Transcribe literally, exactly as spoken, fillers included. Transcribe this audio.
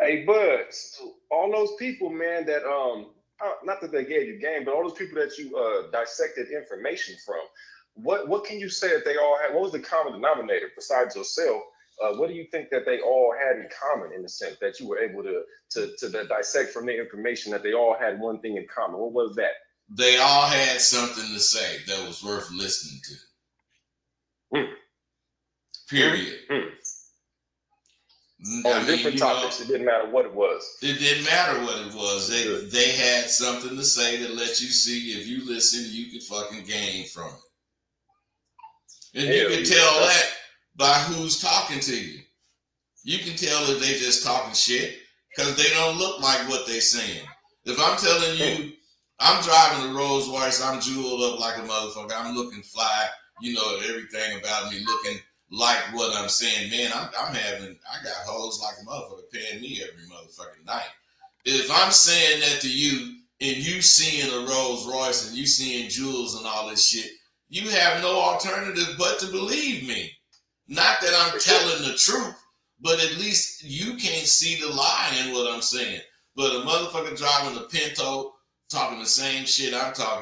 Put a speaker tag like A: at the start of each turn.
A: Hey, Bud, so all those people, man, that um, uh, not that they gave you game, but all those people that you uh dissected information from, what what can you say that they all had? What was the common denominator besides yourself? Uh, what do you think that they all had in common in the sense that you were able to to to di- dissect from the information that they all had one thing in common? What was that?
B: They all had something to say that was worth listening to.
A: Mm, mm,
B: Period.
A: mm.
B: I
A: On
B: mean,
A: different
B: you know,
A: topics, it didn't matter what it was.
B: it didn't matter what it was. They
A: Good.
B: they had something to say that let you see if you listen, you could fucking gain from it. And you
A: Hell
B: can
A: yeah,
B: tell
A: that's
B: that by who's talking to you. You can tell if they just talking shit because they don't look like what they saying. If I'm telling
A: mm,
B: you, I'm driving a Rolls Royce, I'm jeweled up like a motherfucker, I'm looking fly, you know, everything about me looking like what I'm saying. Man, I'm, I'm having, I got hoes like a motherfucker paying me every motherfucking night. If I'm saying that to you and you seeing a Rolls Royce and you seeing jewels and all this shit, you have no alternative but to believe me. Not that I'm
A: for sure.
B: telling the truth, but at least you can't see the lie in what I'm saying. But a motherfucker driving a Pinto talking the same shit I'm talking